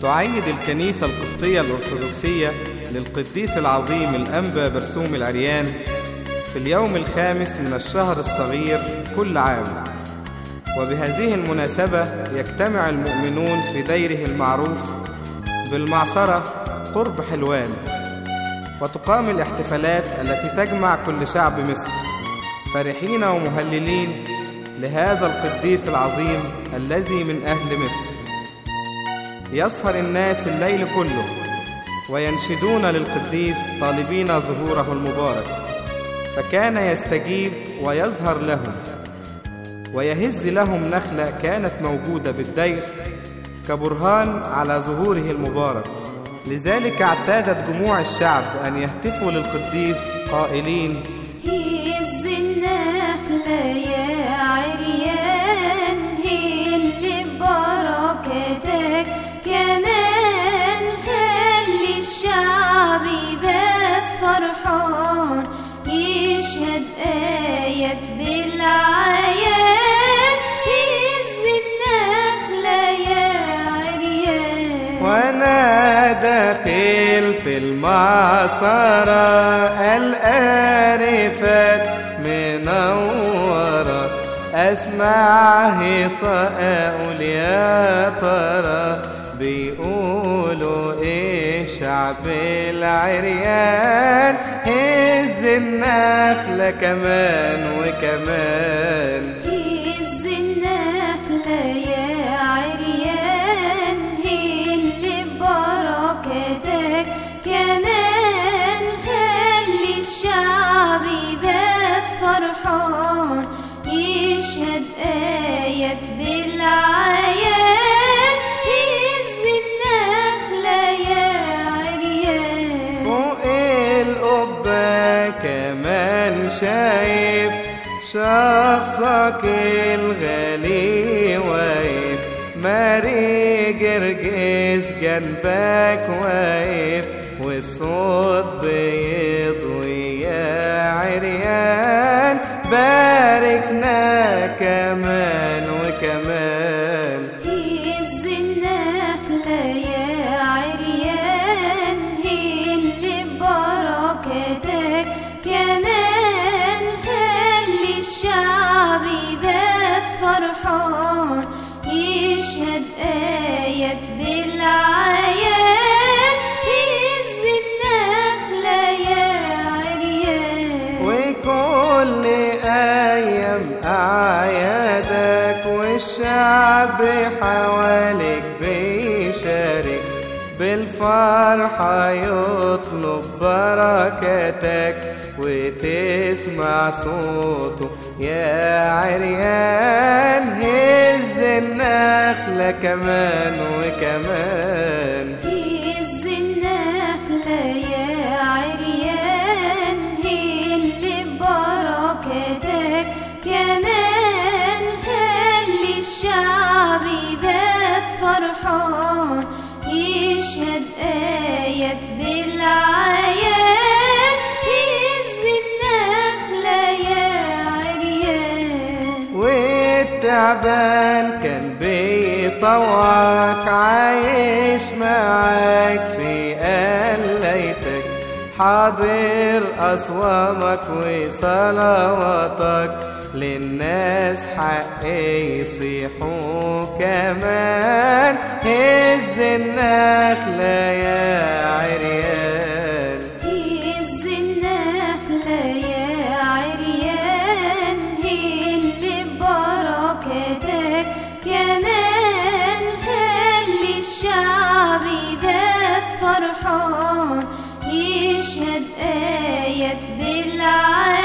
تعيد الكنيسة القبطية الأرثوذكسية للقديس العظيم الأنبا برسوم العريان في اليوم الخامس من الشهر الصغير كل عام. وبهذه المناسبة يجتمع المؤمنون في ديره المعروف بالمعصرة قرب حلوان، وتقام الاحتفالات التي تجمع كل شعب مصر فرحين ومهللين لهذا القديس العظيم الذي من أهل مصر. يسهر الناس الليل كله وينشدون للقديس طالبين ظهوره المبارك، فكان يستجيب ويظهر لهم ويهز لهم نخلة كانت موجودة بالدير كبرهان على ظهوره المبارك. لذلك اعتادت جموع الشعب أن يهتفوا للقديس قائلين: هز النخلة يا عريان، هل ببركتك كمان، خلي الشعب يبات فرحان، يشهد آيات بالعيان. هز النخلة يا عريان. وأنا داخل في المعصرة القارفات منورة، أسمع هيصة أقول يا ترى بيقولوا إيه شعب العريان. هز النخلة كمان وكمان. هز النخلة يا عريان، هل ببركتك كمان، خلي الشعب يبات فرحان، يشهد آيات بالعيان. هز النخلة يا عريان. فوق القبة كمان شايف شخصك الغالي واقف، ماري جرجس جنبك واقف، والصوت بيضوي يا عريان. باركنا كمان وكمان. هز النخلة يا عريان، هل ببركتك كمان، خلي الشعب يبات فرحان، يشهد آيات بالعيان. هز النخلة يا عريان. وكل أيام أعيادك والشعب حواليك بيشارك بالفرحة، يطلب بركاتك وتسمع صوته يا عريان. هز النخلة كمان وكمان. هز النخلة يا عريان، هل ببركتك كمان، خلي الشعب يبات فرحان، يشهد آيات بالعيان. هز النخلة يا عريان. والتعبان كان بيطوعك، عايش معاك في قليتك، حاضر أصوامك وصلواتك، للناس حق يصيحوا كمان. هز النخلة يا عريان. هز النخلة يا عريان، هل ببركتك كمان، خلي الشعب يبات فرحان، يشهد آيات بالعيان.